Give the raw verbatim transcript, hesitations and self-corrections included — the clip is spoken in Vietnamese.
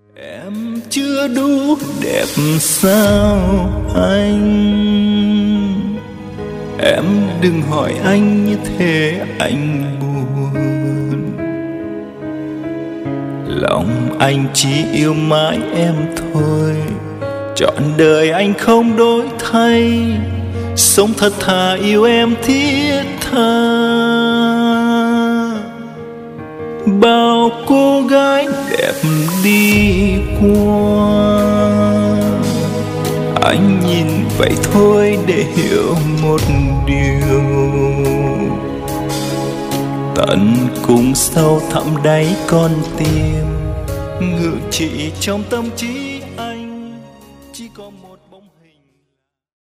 Em chưa đủ đẹp sao anh? Em đừng hỏi anh như thế anh buồn. Lòng anh chỉ yêu mãi em thôi, trọn đời anh không đổi thay. Sống thật thà yêu em thiết tha. Bao cô gái đẹp đi qua, anh nhìn vậy thôi để hiểu một điều. Tận cùng sâu thẳm đáy con tim, ngự trị trong tâm trí.